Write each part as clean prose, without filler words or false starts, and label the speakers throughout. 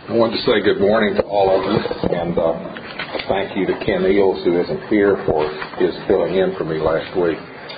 Speaker 1: I wanted to say good morning to all of you, and thank you to Ken Eels, who isn't here, for his filling in for me last week.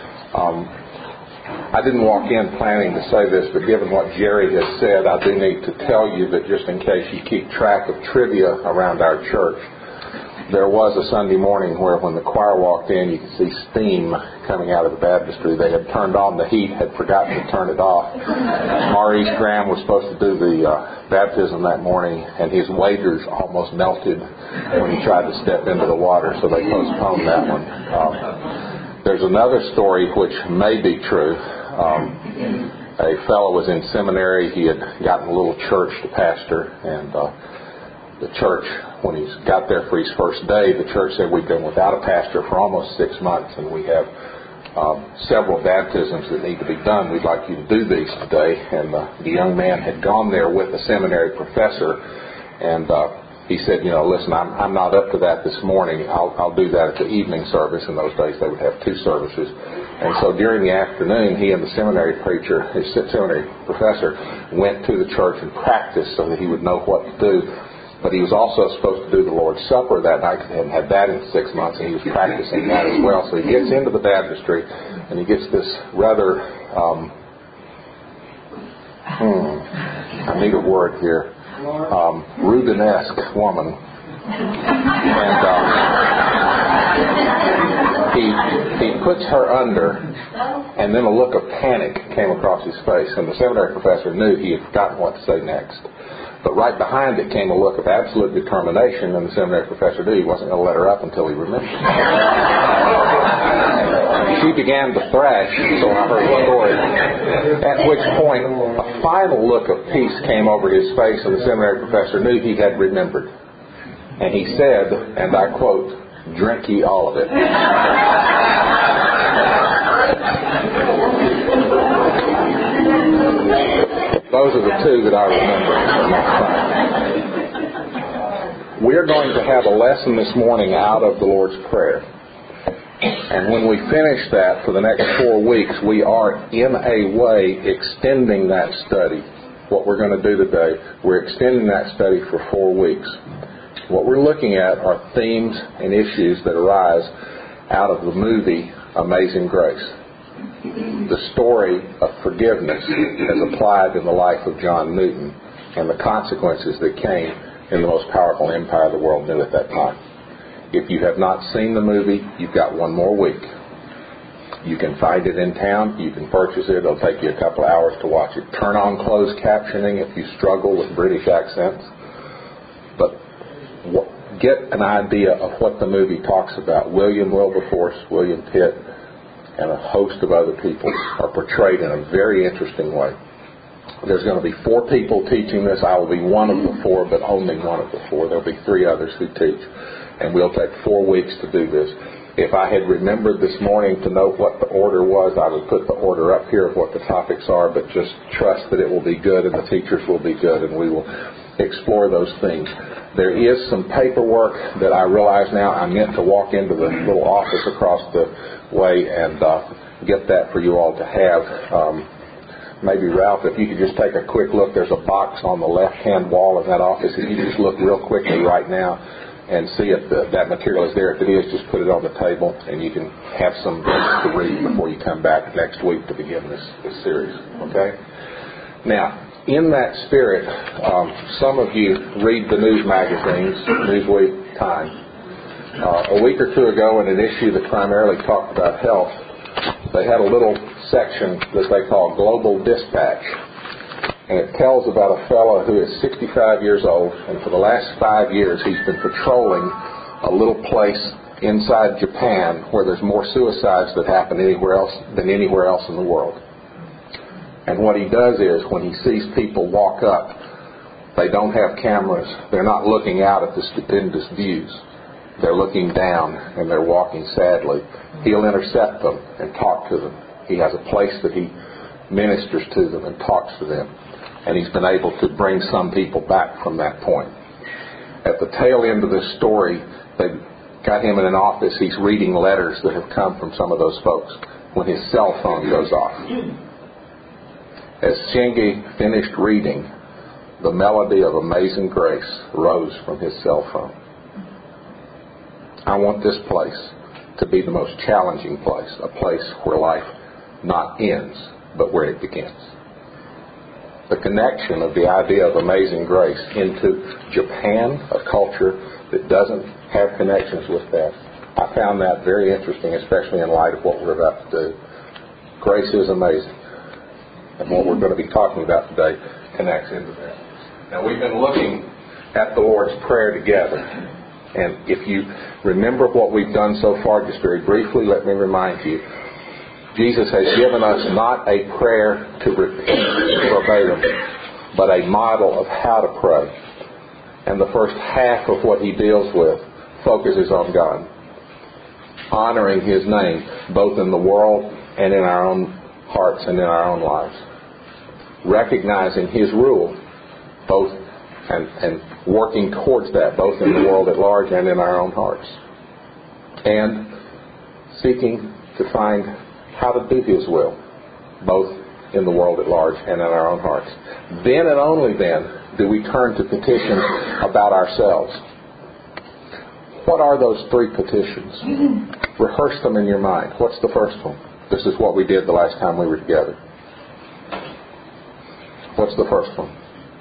Speaker 1: I didn't walk in planning to say this, but given what Jerry has said, I do need to tell you that just in case you keep track of trivia around our church, there was a Sunday morning where when the choir walked in, you could see steam coming out of the baptistry. They had turned on the heat, had forgotten to turn it off. Maurice Graham was supposed to do the baptism that morning, and his waders almost melted when he tried to step into the water, so they postponed that one. There's another story which may be true. A fellow was in seminary. He had gotten a little church to pastor, and the church, when he got there for his first day, the church said, "We've been without a pastor for almost 6 months, and we have several baptisms that need to be done. We'd like you to do these today." And the young man had gone there with a seminary professor, and he said, "Listen, I'm not up to that this morning. I'll do that at the evening service." In those days, they would have 2 services. And so during the afternoon, he and the seminary preacher, his seminary professor, went to the church and practiced so that he would know what to do. But he was also supposed to do the Lord's Supper that night, because he hadn't had that in 6 months, and he was practicing that as well. So he gets into the baptistry, and he gets this rather, I need a word here, Rubenesque woman. And he puts her under, and then a look of panic came across his face, and the seminary professor knew he had forgotten what to say next. But right behind it came a look of absolute determination, and the seminary professor knew he wasn't going to let her up until he remembered. She began to thrash, so I heard the story. At which point, a final look of peace came over his face, and the seminary professor knew he had remembered. And he said, and I quote, "Drink ye all of it." Those are the 2 that I remember. We're going to have a lesson this morning out of the Lord's Prayer. And when we finish that for the next 4 weeks, we are in a way extending that study. What we're going to do today, we're extending that study for 4 weeks. What we're looking at are themes and issues that arise out of the movie Amazing Grace. The story of forgiveness as applied in the life of John Newton, and the consequences that came in the most powerful empire the world knew at that time. If you have not seen the movie, you've got 1 more week. You can find it in town. You can purchase it. It'll take you a couple hours to watch it. Turn on closed captioning if you struggle with British accents. But get an idea of what the movie talks about. William Wilberforce, William Pitt, and a host of other people are portrayed in a very interesting way. There's going to be 4 people teaching this. I will be one of the 4, but only one of the 4. There'll be 3 others who teach. And we'll take 4 weeks to do this. If I had remembered this morning to know what the order was, I would put the order up here of what the topics are, but just trust that it will be good and the teachers will be good, and we will explore those things. There is some paperwork that I realize now I meant to walk into the little office across the way and get that for you all to have. Maybe, Ralph, if you could just take a quick look. There's a box on the left-hand wall of that office. If you could just look real quickly right now and see if that material is there. If it is, just put it on the table, and you can have some books to read before you come back next week to begin this series. Okay? Now, in that spirit, some of you read the news magazines, Newsweek, Time. A week or 2 ago, in an issue that primarily talked about health, they had a little section that they call Global Dispatch. And it tells about a fellow who is 65 years old, and for the last 5 years he's been patrolling a little place inside Japan where there's more suicides that happen anywhere else than anywhere else in the world. And what he does is, when he sees people walk up, they don't have cameras. They're not looking out at the stupendous views. They're looking down, and they're walking sadly. He'll intercept them and talk to them. He has a place that he ministers to them and talks to them. And he's been able to bring some people back from that point. At the tail end of this story, they got him in an office. He's reading letters that have come from some of those folks when his cell phone goes off. As Shingi finished reading, the melody of Amazing Grace rose from his cell phone. I want this place to be the most challenging place, a place where life not ends, but where it begins. The connection of the idea of Amazing Grace into Japan, a culture that doesn't have connections with that, I found that very interesting, especially in light of what we're about to do. Grace is amazing. And what we're going to be talking about today connects into that. Now, we've been looking at the Lord's Prayer together. And if you remember what we've done so far, just very briefly, let me remind you, Jesus has given us not a prayer to repeat verbatim, but a model of how to pray. And the first half of what he deals with focuses on God, honoring his name both in the world and in our own hearts and in our own lives, recognizing his rule both and working towards that both in the world at large and in our own hearts, and seeking to find how to do his will both in the world at large and in our own hearts. Then and only then do we turn to petitions about ourselves. What are those three petitions? Rehearse them in your mind. What's the first one? This is what we did the last time we were together. What's the first one?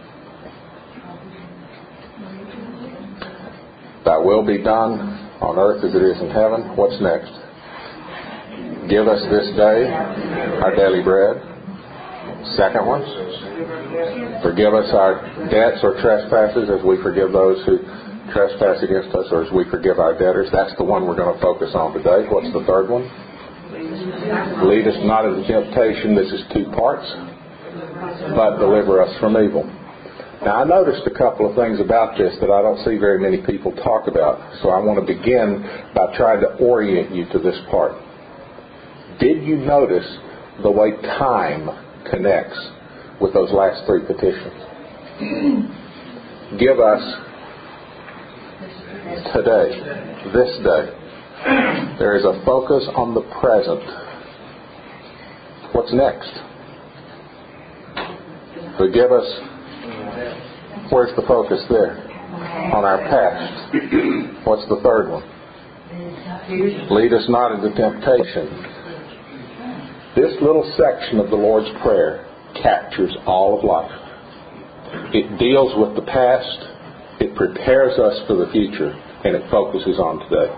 Speaker 1: Thy will be done on earth as it is in heaven. What's next? Give us this day our daily bread. Second one, forgive us our debts or trespasses as we forgive those who trespass against us, or as we forgive our debtors. That's the one we're going to focus on today. What's the third one? Lead us not into temptation. This is two parts. But deliver us from evil. Now, I noticed a couple of things about this that I don't see very many people talk about. So I want to begin by trying to orient you to this part. Did you notice the way time connects with those last three petitions? Give us today, this day. There is a focus on the present. What's next? Forgive us. Where's the focus there? On our past. What's the third one? Lead us not into temptation. This little section of the Lord's Prayer captures all of life. It deals with the past, it prepares us for the future, and it focuses on today.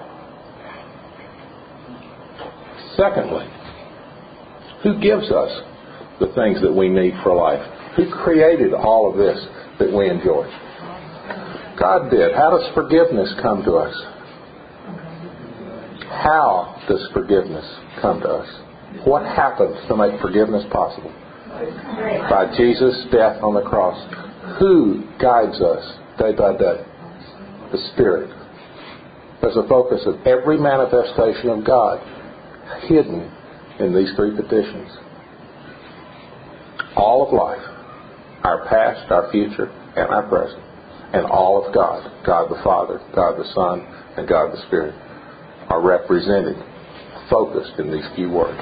Speaker 1: Secondly, who gives us the things that we need for life? Who created all of this that we enjoy? God did. How does forgiveness come to us? How does forgiveness come to us? What happens to make forgiveness possible? By Jesus' death on the cross. Who guides us day by day? The Spirit. There's a focus of every manifestation of God hidden in these three petitions. All of life, our past, our future, and our present, and all of God, God the Father, God the Son, and God the Spirit, are represented, focused in these few words.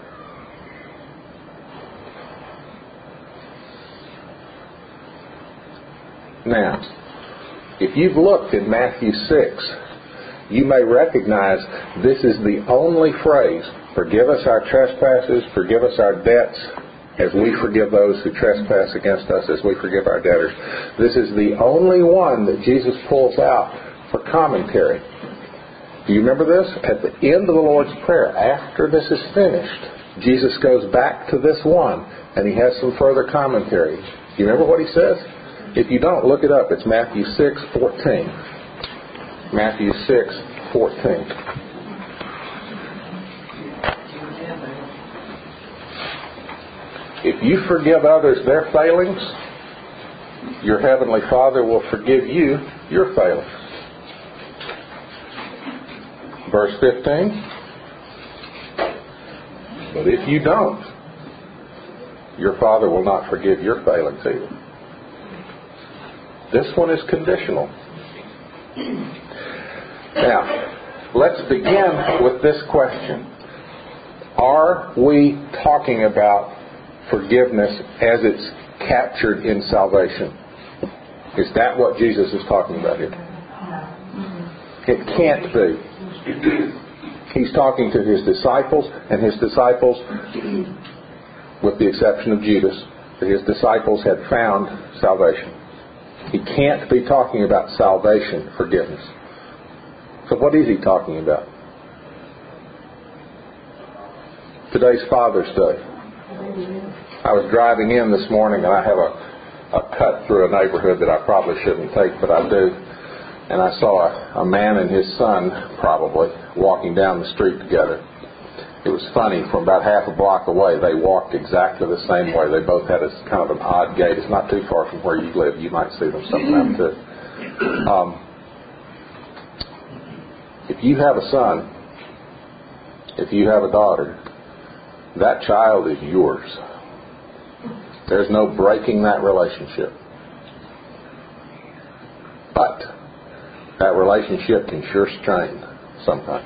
Speaker 1: Now, if you've looked in Matthew 6, you may recognize this is the only phrase, forgive us our trespasses, forgive us our debts, as we forgive those who trespass against us, as we forgive our debtors. This is the only one that Jesus pulls out for commentary. Do you remember this? At the end of the Lord's Prayer, after this is finished, Jesus goes back to this one, and he has some further commentary. Do you remember what he says? If you don't, look it up. It's Matthew 6:14. Matthew 6:14. If you forgive others their failings, your heavenly Father will forgive you your failings. Verse 15. But if you don't, your Father will not forgive your failings either. This one is conditional. Now, let's begin with this question. Are we talking about forgiveness as it's captured in salvation? Is that what Jesus is talking about here? It can't be. He's talking to His disciples, and His disciples, with the exception of Judas, that His disciples had found salvation. He can't be talking about salvation, forgiveness. So what is He talking about? Today's Father's Day. I was driving in this morning, and I have a cut through a neighborhood that I probably shouldn't take, but I do. And I saw a man and his son, probably, walking down the street together. It was funny. From about half a block away, they walked exactly the same way. They both had a kind of an odd gait. It's not too far from where you live. You might see them sometime too. If you have a son, if you have a daughter, that child is yours. There's no breaking that relationship. But that relationship can sure strain sometimes.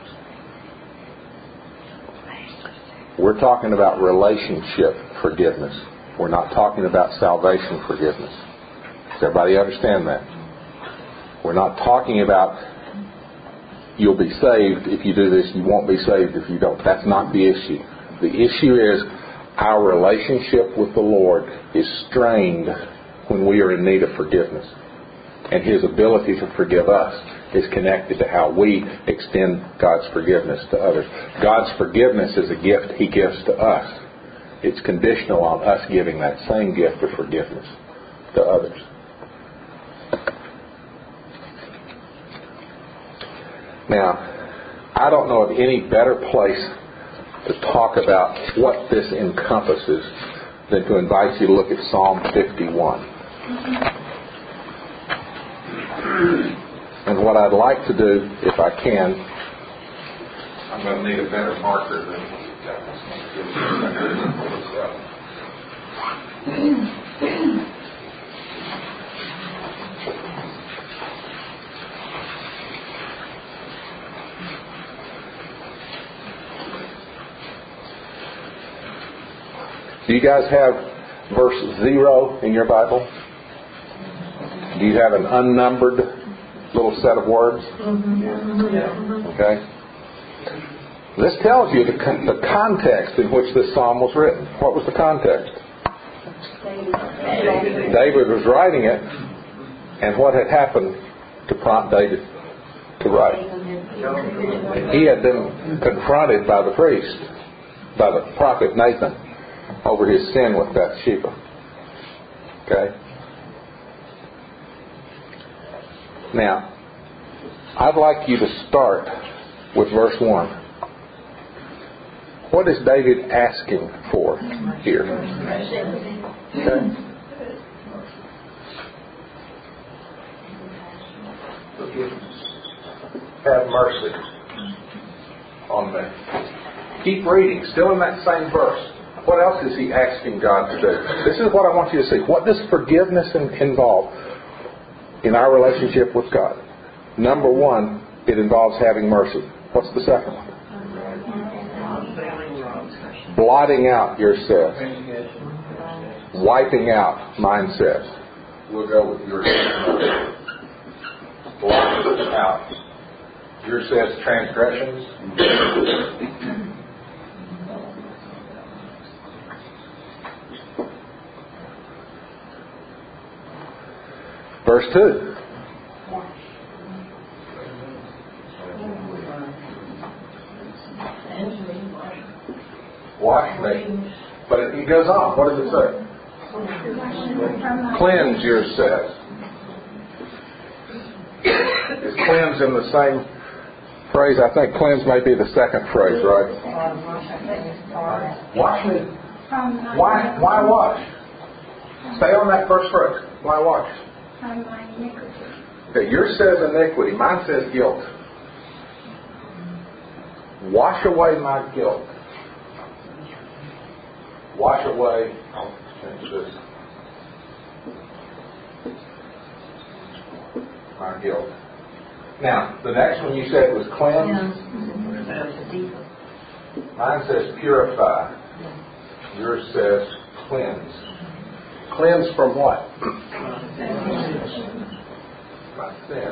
Speaker 1: We're talking about relationship forgiveness. We're not talking about salvation forgiveness. Does everybody understand that? We're not talking about you'll be saved if you do this, you won't be saved if you don't. That's not the issue. The issue is our relationship with the Lord is strained when we are in need of forgiveness. And His ability to forgive us is connected to how we extend God's forgiveness to others. God's forgiveness is a gift He gives to us. It's conditional on us giving that same gift of forgiveness to others. Now, I don't know of any better place to talk about what this encompasses than to invite you to look at Psalm 51. And what I'd like to do, if I can, I'm going to need a better marker than Do you guys have verse 0 in your Bible? Do you have an unnumbered little set of words? Okay. This tells you the context in which this psalm was written. What was the context? David was writing it, and what had happened to prompt David to write? He had been confronted by the priest, by the prophet Nathan, over his sin with Bathsheba. Okay? Now, I'd like you to start with verse 1. What is David asking for here? Okay? Have mercy on me. Keep reading, still in that same verse. What else is he asking God to do? This is what I want you to see. What does forgiveness involve in our relationship with God? Number one, it involves having mercy. What's the second one? Blotting out your sins. Wiping out mine sins. We'll go with your sins. Blotting out your sins, transgressions. Verse 2. Wash me. But it goes on. What does it say? Cleanse your sins. Is cleanse in the same phrase? I think cleanse may be the second phrase, right? Wash me. Why wash? Stay on that first phrase. Why wash? Okay, yours says iniquity. Mine says guilt. Wash away my guilt. Wash away. I'll change this. My guilt. Now, the next one you said was cleanse. Mine says purify. Yours says cleanse. Cleanse from what? sin.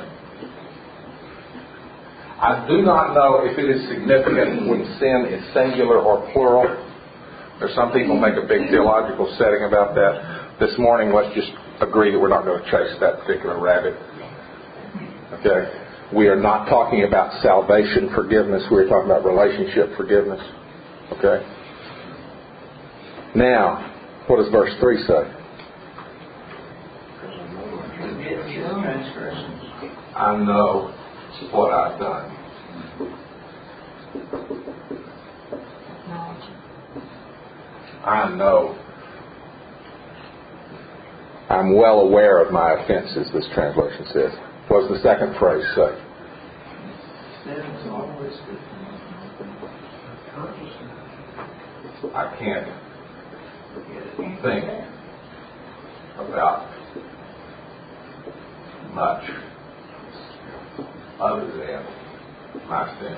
Speaker 1: I do not know if it is significant when sin is singular or plural. There's some people make a big theological setting about that. This morning, let's just agree that we're not going to chase that particular rabbit. Okay? We are not talking about salvation forgiveness. We're talking about relationship forgiveness. Okay? Now, what does verse 3 say? I know what I've done. I know. I'm well aware of my offenses, this translation says. What does the second phrase say? I can't think about much other than my sin.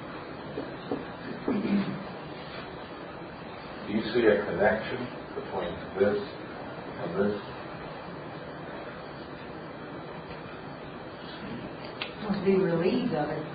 Speaker 1: Do you see a connection between this and this?
Speaker 2: Must be relieved of it.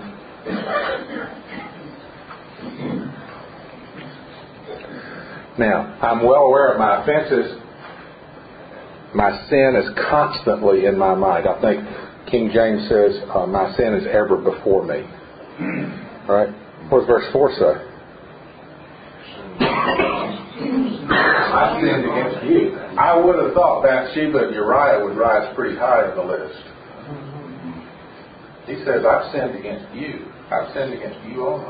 Speaker 1: Now, I'm well aware of my offenses. My sin is constantly in my mind. I think King James says, my sin is ever before me. All right? What does verse 4 say? I sinned against you. I would have thought Bathsheba and Uriah would rise pretty high in the list. He says, I've sinned against you. I've sinned against you only.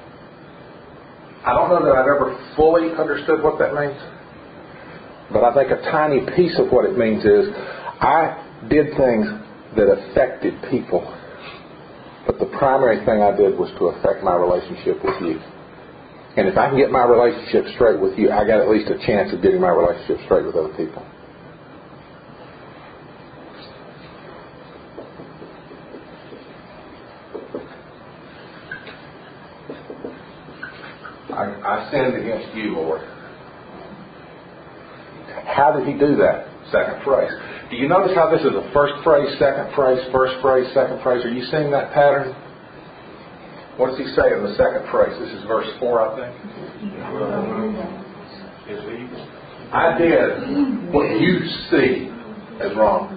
Speaker 1: I don't know that I've ever fully understood what that means. But I think a tiny piece of what it means is I did things that affected people. But the primary thing I did was to affect my relationship with you. And if I can get my relationship straight with you, I got at least a chance of getting my relationship straight with other people. I sinned against you, Lord. How did he do that? Second phrase. Do you notice how this is a first phrase, second phrase, first phrase, second phrase? Are you seeing that pattern? What does he say in the second phrase? This is verse 4, I think. I did what you see as wrong.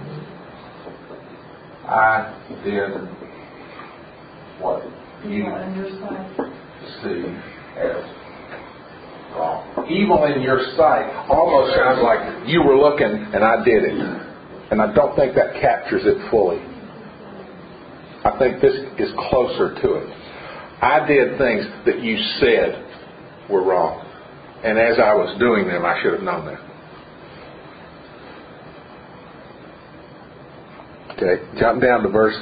Speaker 1: I did what you see as wrong. Evil in your sight almost sounds like you were looking and I did it. And I don't think that captures it fully. I think this is closer to it. I did things that you said were wrong. And as I was doing them, I should have known that. Okay, jump down to verse...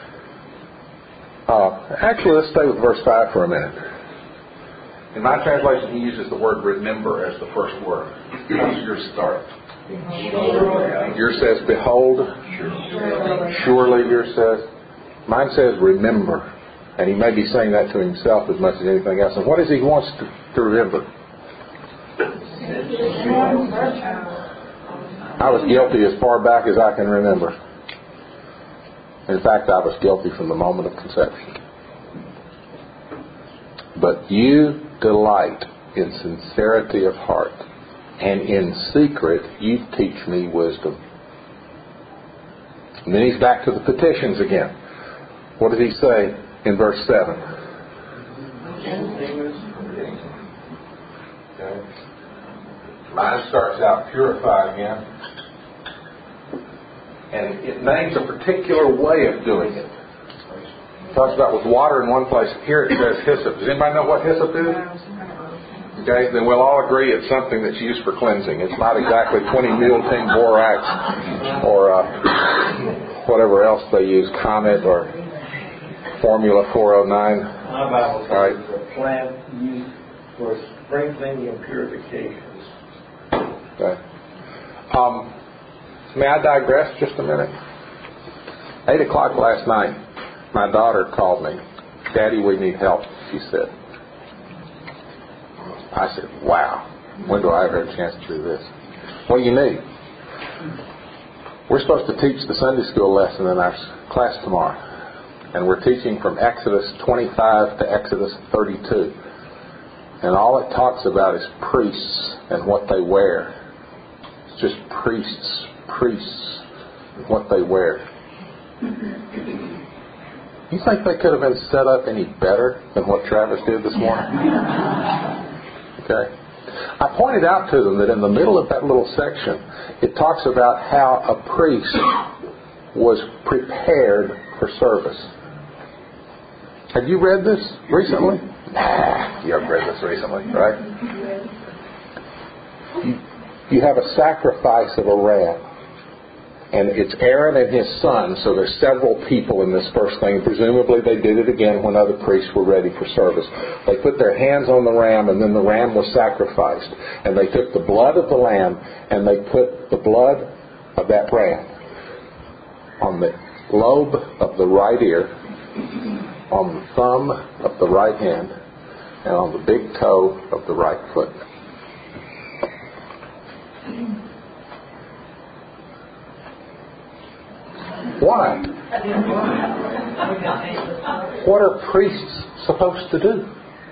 Speaker 1: actually, let's stay with verse 5 for a minute. In my translation, he uses the word remember as the first word. How's yours start? Yours says, behold. Surely, yours says. Mine says, remember. And he may be saying that to himself as much as anything else. And what does he want to remember? I was guilty as far back as I can remember. In fact, I was guilty from the moment of conception. But you delight in sincerity of heart, and in secret you teach me wisdom. And then he's back to the petitions again. What did he say in verse 7? Okay. Mine starts out purify again. And it names a particular way of doing it. It talks about with water in one place. Here it says hyssop. Does anybody know what hyssop is? Okay, then we'll all agree it's something that's used for cleansing. It's not exactly 20 mule team borax or whatever else they use, Comet or Formula 409.
Speaker 3: My Bible says
Speaker 1: right.
Speaker 3: It's a plant used for sprinkling and purifications.
Speaker 1: Okay. May I digress just a minute? 8 o'clock last night, my daughter called me. Daddy, we need help, she said. I said, wow, when do I ever have a chance to do this? What do you need? We're supposed to teach the Sunday school lesson in our class tomorrow. And we're teaching from Exodus 25 to Exodus 32. And all it talks about is priests and what they wear. It's just priests, and what they wear. You think they could have been set up any better than what Travis did this morning? Okay. I pointed out to them that in the middle of that little section, it talks about how a priest was prepared for service. Have you read this recently? Nah, you haven't read this recently, right? You have a sacrifice of a ram. And it's Aaron and his son, so there's several people in this first thing. Presumably they did it again when other priests were ready for service. They put their hands on the ram, and then the ram was sacrificed. And they took the blood of the lamb, and they put the blood of that ram on the lobe of the right ear, on the thumb of the right hand, and on the big toe of the right foot. Why? What are priests supposed to do?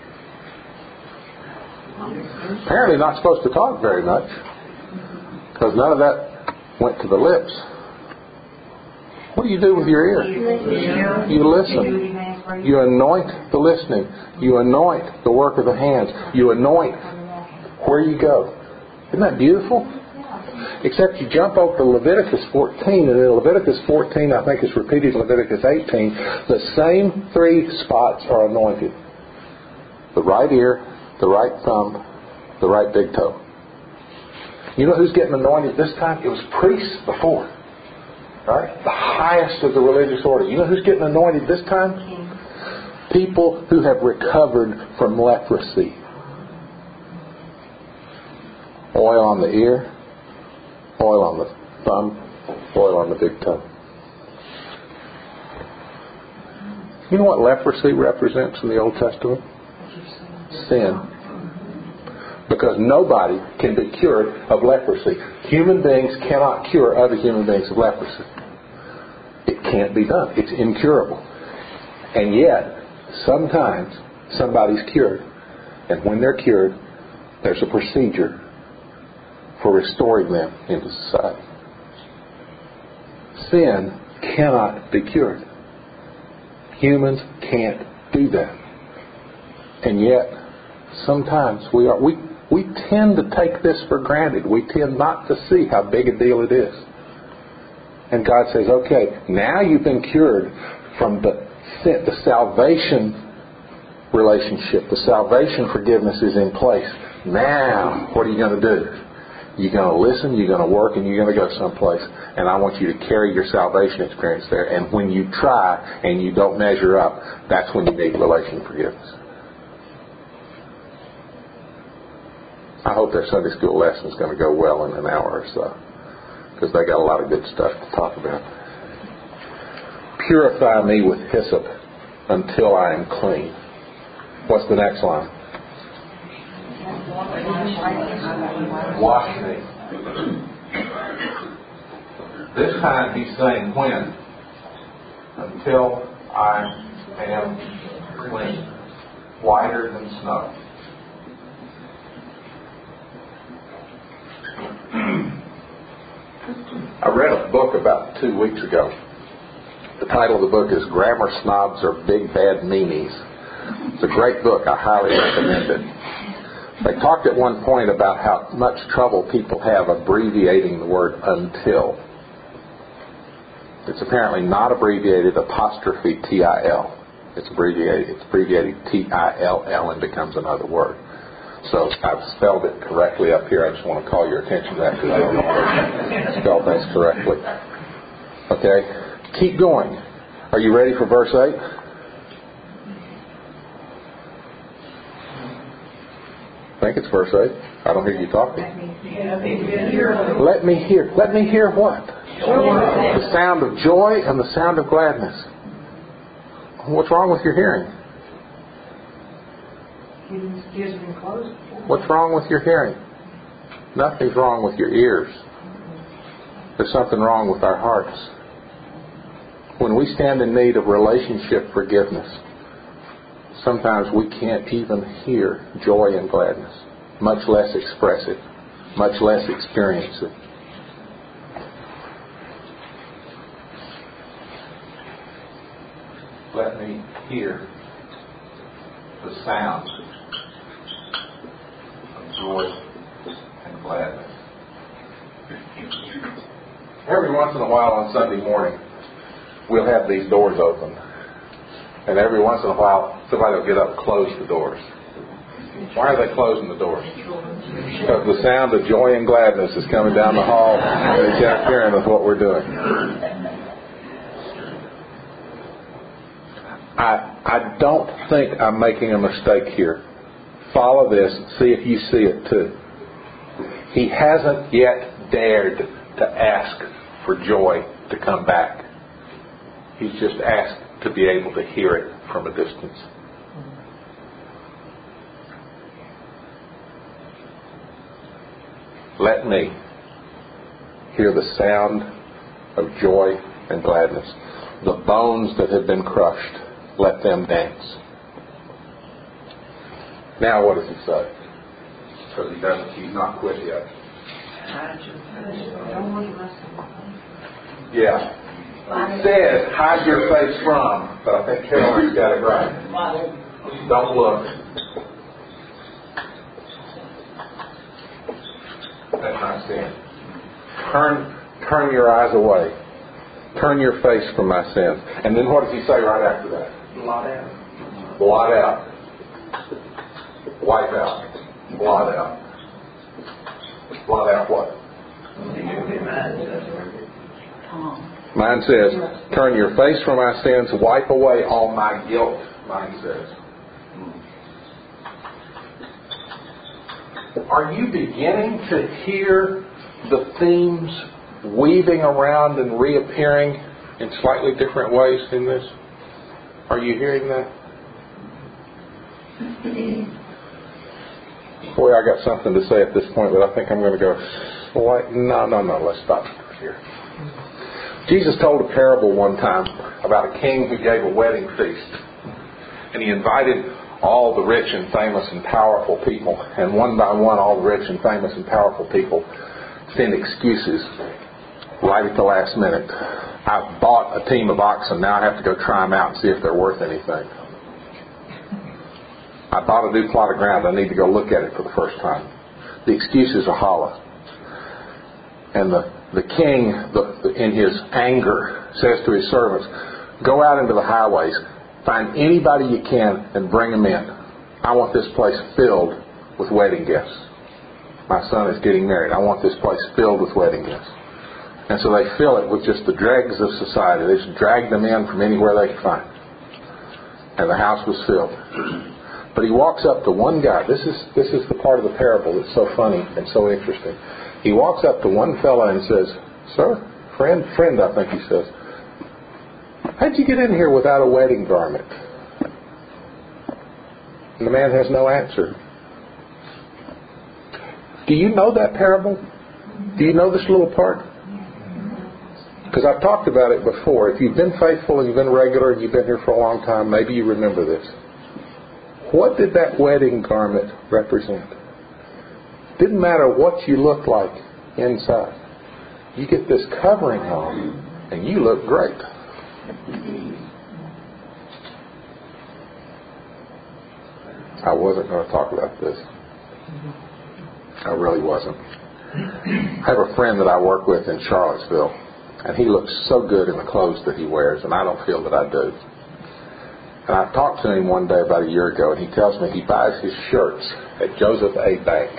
Speaker 1: Apparently not supposed to talk very much, because none of that went to the lips. What do you do with your ear? You listen. You anoint the listening. You anoint the work of the hands. You anoint where you go. Isn't that beautiful? Except you jump over to Leviticus 14, and in Leviticus 14, I think it's repeated in Leviticus 18, the same three spots are anointed. The right ear, the right thumb, the right big toe. You know who's getting anointed this time? It was priests before. Right? The highest of the religious order. You know who's getting anointed this time? People who have recovered from leprosy. Oil on the ear, oil on the thumb, oil on the big toe. You know what leprosy represents in the Old Testament? Sin. Because nobody can be cured of leprosy. Human beings cannot cure other human beings of leprosy. It can't be done. It's incurable. And yet, sometimes somebody's cured. And when they're cured, there's a procedure for restoring them into society. Sin cannot be cured. Humans can't do that. And yet, sometimes we tend to take this for granted. We tend not to see how big a deal it is. And God says, okay, now you've been cured from the salvation relationship. The salvation forgiveness is in place. Now, what are you going to do? You're going to listen, you're going to work, and you're going to go someplace. And I want you to carry your salvation experience there. And when you try and you don't measure up, that's when you need relational forgiveness. I hope their Sunday school lesson is going to go well in an hour or so, because they got a lot of good stuff to talk about. Purify me with hyssop until I am clean. What's the next line? Wash me. This time he's saying when? Until I am clean. Whiter than snow. I read a book about 2 weeks ago. The title of the book is Grammar Snobs Are Big Bad Meanies. It's a great book. I highly recommend it. They talked at one point about how much trouble people have abbreviating the word until. It's apparently not abbreviated apostrophe T-I-L. It's abbreviated T-I-L-L and becomes another word. So I've spelled it correctly up here. I just want to call your attention to that because I don't always spell things correctly. Okay? Keep going. Are you ready for verse 8? I think it's verse 8. I don't hear you talking. Let me hear. Let me hear what? The sound of joy and the sound of gladness. What's wrong with your hearing? What's wrong with your hearing? Nothing's wrong with your ears. There's something wrong with our hearts. When we stand in need of relationship forgiveness, sometimes we can't even hear joy and gladness, much less express it, much less experience it. Let me hear the sound of joy and gladness. Every once in a while on Sunday morning, we'll have these doors open. And every once in a while, somebody will get up and close the doors. Why are they closing the doors? Because the sound of joy and gladness is coming down the hall and it's interfering with what we're doing. I don't think I'm making a mistake here. Follow this. See if you see it too. He hasn't yet dared to ask for joy to come back. He's just asked to be able to hear it from a distance. Let me hear the sound of joy and gladness. The bones that have been crushed, let them dance. Now what does he say? Because he's not quit yet. Yeah. It says, hide your face from, but I think Carolyn's got it right. Don't look. That's not sin. Turn your eyes away. Turn your face from my sins. And then what does he say right after that?
Speaker 3: Blot out.
Speaker 1: Blot out. Wipe out. Blot out. Blot out what? Mine says, turn your face from my sins, wipe away all my guilt. Mine says. Are you beginning to hear the themes weaving around and reappearing in slightly different ways in this? Are you hearing that? Boy, I got something to say at this point, but I think I'm going to go no, let's stop here. Jesus told a parable one time about a king who gave a wedding feast. And he invited all the rich and famous and powerful people. And one by one, all the rich and famous and powerful people sent excuses right at the last minute. I've bought a team of oxen. Now I have to go try them out and see if they're worth anything. I bought a new plot of ground. I need to go look at it for the first time. The excuses are hollow. And the king, in his anger, says to his servants, go out into the highways, find anybody you can and bring them in. I want this place filled with wedding guests. My son is getting married. I want this place filled with wedding guests. And so they fill it with just the dregs of society. They just drag them in from anywhere they could find. And the house was filled. But he walks up to one guy. This is the part of the parable that's so funny and so interesting. He walks up to one fella and says, sir, friend, I think he says, how'd you get in here without a wedding garment? And the man has no answer. Do you know that parable? Do you know this little part? Because I've talked about it before. If you've been faithful and you've been regular and you've been here for a long time, maybe you remember this. What did that wedding garment represent? Didn't matter what you looked like inside. You get this covering on and you look great. I wasn't going to talk about this. I really wasn't. I have a friend that I work with in Charlottesville, and he looks so good in the clothes that he wears, and I don't feel that I do. And I talked to him one day about a year ago, and he tells me he buys his shirts at Joseph A. Bank.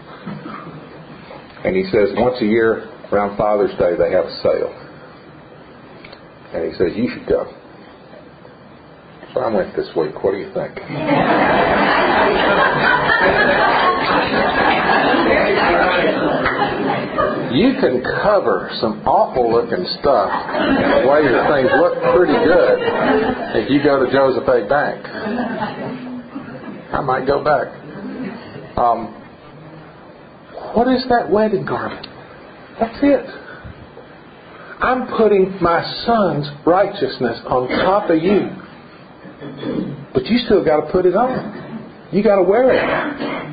Speaker 1: And he says once a year, around Father's Day, they have a sale. And he says, you should go. So I went this week. What do you think? You can cover some awful looking stuff in a way that things look pretty good if you go to Joseph A. Bank. I might go back. What is that wedding garment? That's it. I'm putting my Son's righteousness on top of you. But you still got to put it on. You got to wear it.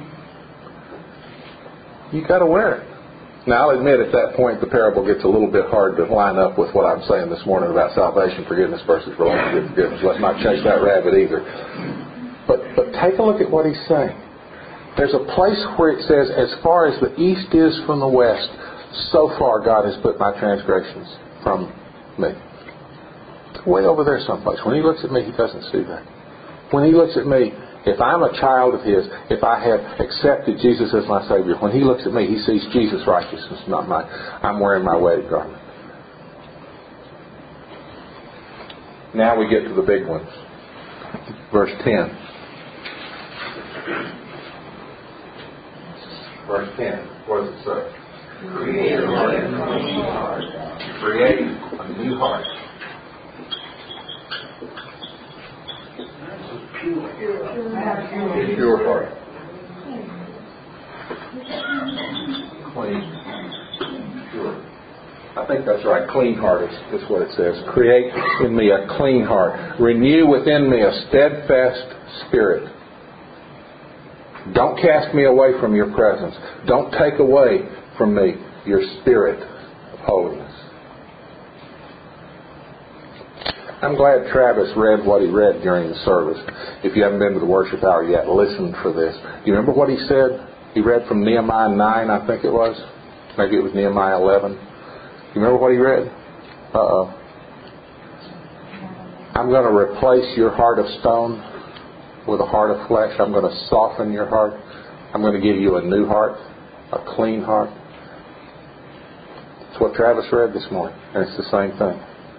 Speaker 1: You got to wear it. Now, I'll admit at that point the parable gets a little bit hard to line up with what I'm saying this morning about salvation, forgiveness versus relationship forgiveness. Let's not chase that rabbit either. But take a look at what he's saying. There's a place where it says, as far as the east is from the west, so far God has put my transgressions from me. It's way over there someplace. When he looks at me, he doesn't see that. When he looks at me, if I'm a child of his, if I have accepted Jesus as my Savior, when he looks at me, he sees Jesus' righteousness, not mine. I'm wearing my wedding garment. Now we get to the big ones. Verse 10. Verse 10. What does it say? Create a new heart. Create a new heart. Pure heart. Clean. Pure. I think that's right. Clean heart is what it says. Create in me a clean heart. Renew within me a steadfast spirit. Don't cast me away from your presence. Don't take away from me your spirit of holiness. I'm glad Travis read what he read during the service. If you haven't been to the worship hour yet, listen for this. Do you remember what he said? He read from Nehemiah 9, I think it was. Maybe it was Nehemiah 11. Do you remember what he read? I'm going to replace your heart of stone with a heart of flesh. I'm going to soften your heart. I'm going to give you a new heart, a clean heart. That's what Travis read this morning, and it's the same thing.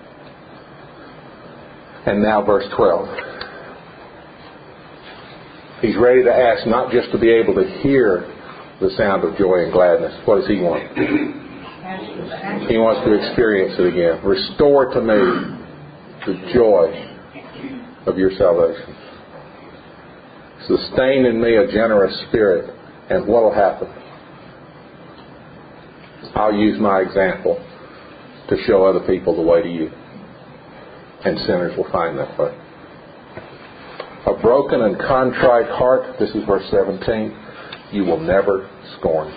Speaker 1: And now verse 12. He's ready to ask not just to be able to hear the sound of joy and gladness. What does he want? He wants to experience it again. Restore to me the joy of your salvation. Sustain in me a generous spirit. And what will happen? I'll use my example to show other people the way to you. And sinners will find that way. A broken and contrite heart, this is verse 17, you will never scorn.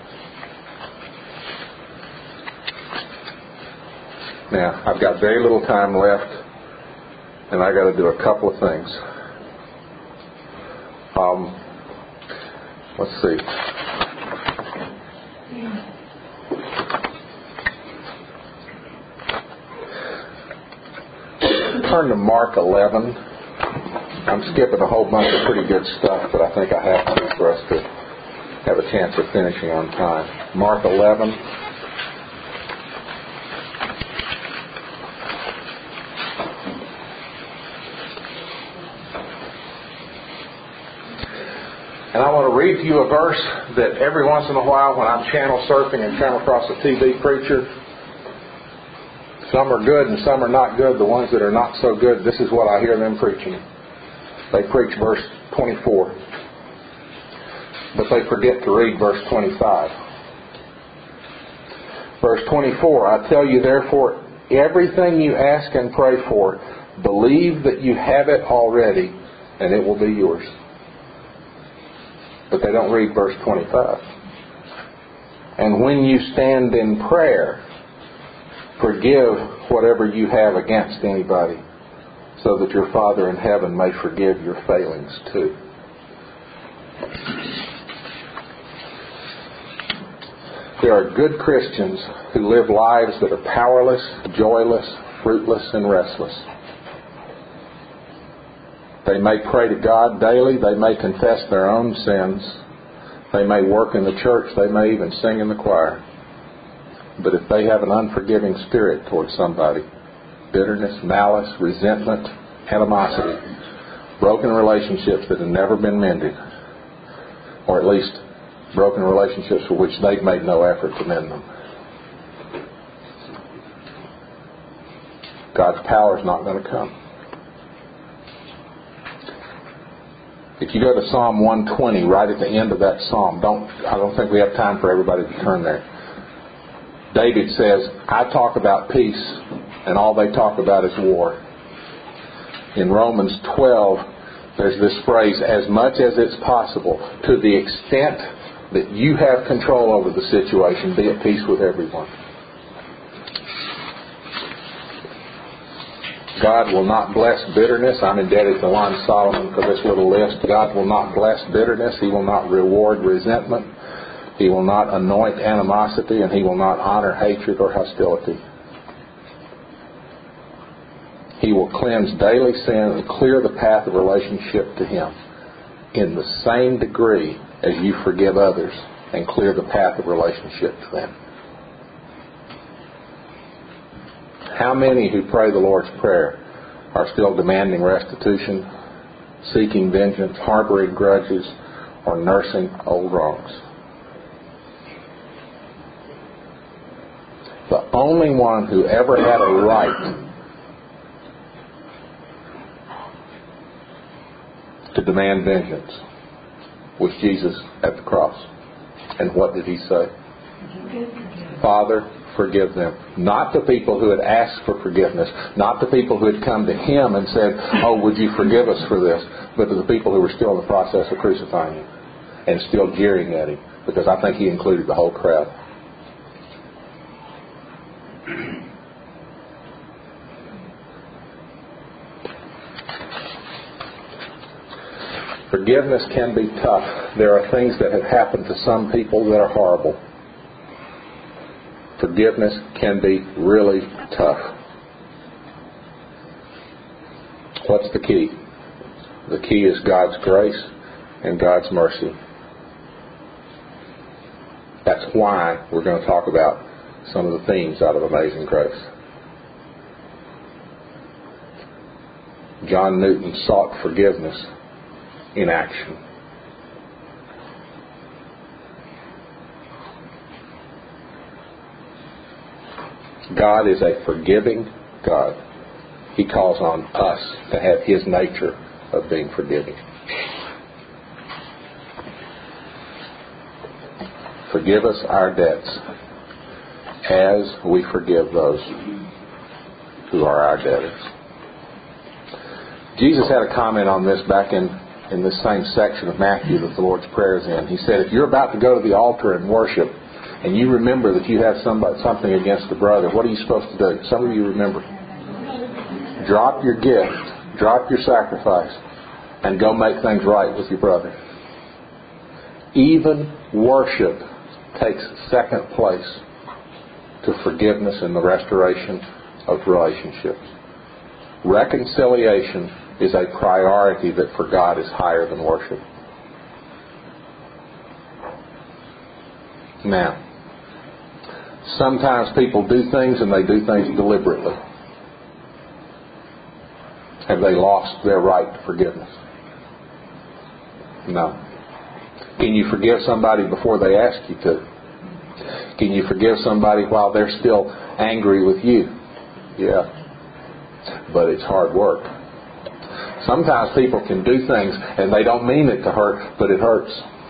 Speaker 1: Now, I've got very little time left, and I got to do a couple of things. Let's see. Turn to Mark 11. I'm skipping a whole bunch of pretty good stuff, but I think I have to for us to have a chance of finishing on time. Mark 11. And I want to read to you a verse that every once in a while when I'm channel surfing and come across a TV preacher, some are good and some are not good. The ones that are not so good, this is what I hear them preaching. They preach verse 24. But they forget to read verse 25. Verse 24, I tell you therefore, everything you ask and pray for, believe that you have it already, and it will be yours. But they don't read verse 25. And when you stand in prayer, forgive whatever you have against anybody, so that your Father in heaven may forgive your failings too. There are good Christians who live lives that are powerless, joyless, fruitless, and restless. They may pray to God daily. They may confess their own sins. They may work in the church. They may even sing in the choir. But if they have an unforgiving spirit towards somebody, bitterness, malice, resentment, animosity, broken relationships that have never been mended, or at least broken relationships for which they've made no effort to mend them, God's power is not going to come. If you go to Psalm 120, right at the end of that psalm, I don't think we have time for everybody to turn there. David says, I talk about peace, and all they talk about is war. In Romans 12, there's this phrase, as much as it's possible, to the extent that you have control over the situation, be at peace with everyone. God will not bless bitterness. I'm indebted to Lon Solomon for this little list. God will not bless bitterness. He will not reward resentment. He will not anoint animosity, and He will not honor hatred or hostility. He will cleanse daily sin and clear the path of relationship to Him in the same degree as you forgive others and clear the path of relationship to them. How many who pray the Lord's Prayer are still demanding restitution, seeking vengeance, harboring grudges, or nursing old wrongs? The only one who ever had a right to demand vengeance was Jesus at the cross. And what did He say? Father, forgive them. Not the people who had asked for forgiveness, not the people who had come to Him and said, oh, would you forgive us for this, but to the people who were still in the process of crucifying Him and still jeering at Him, because I think He included the whole crowd. Forgiveness can be tough. There are things that have happened to some people that are horrible. Forgiveness can be really tough. What's the key? The key is God's grace and God's mercy. That's why we're going to talk about some of the themes out of Amazing Grace. John Newton sought forgiveness in action. God is a forgiving God. He calls on us to have His nature of being forgiving. Forgive us our debts as we forgive those who are our debtors. Jesus had a comment on this back in this same section of Matthew that the Lord's Prayer is in. He said, if you're about to go to the altar and worship, and you remember that you have something against a brother, what are you supposed to do? Some of you remember. Drop your gift, drop your sacrifice, and go make things right with your brother. Even worship takes second place to forgiveness and the restoration of relationships. Reconciliation is a priority that for God is higher than worship. Now, sometimes people do things and they do things deliberately. Have they lost their right to forgiveness? No. Can you forgive somebody before they ask you to? Can you forgive somebody while they're still angry with you? Yeah. But it's hard work. Sometimes people can do things and they don't mean it to hurt, but it hurts.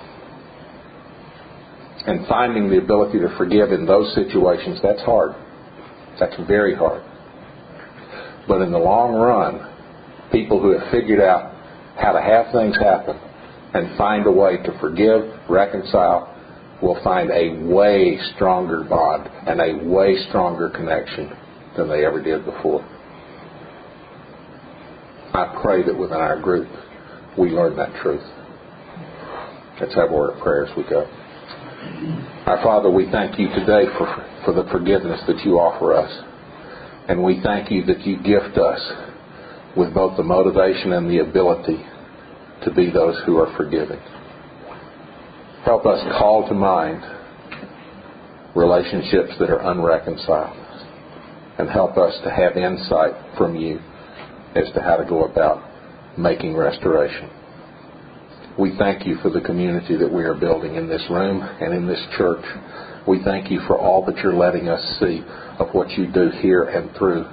Speaker 1: And finding the ability to forgive in those situations, that's hard. That's very hard. But in the long run, people who have figured out how to have things happen and find a way to forgive, reconcile, will find a way stronger bond and a way stronger connection than they ever did before. I pray that within our group we learn that truth. Let's have a word of prayer as we go. Our Father, we thank You today for the forgiveness that You offer us. And we thank You that You gift us with both the motivation and the ability to be those who are forgiving. Help us call to mind relationships that are unreconciled. And help us to have insight from You as to how to go about making restoration. We thank You for the community that we are building in this room and in this church. We thank You for all that You're letting us see of what You do here and through.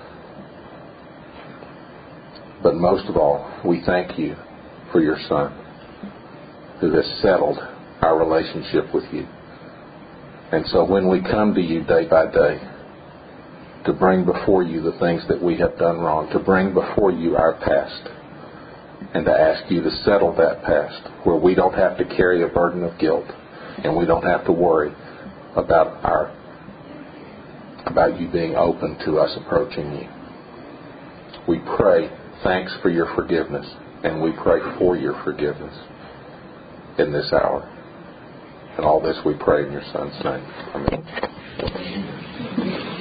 Speaker 1: But most of all, we thank You for Your Son, who has settled our relationship with You. And so when we come to you day by day, to bring before you the things that we have done wrong, to bring before you our past, and to ask you to settle that past where we don't have to carry a burden of guilt and we don't have to worry about you being open to us approaching you. We pray thanks for your forgiveness, and we pray for your forgiveness in this hour. And all this we pray in your Son's name. Amen.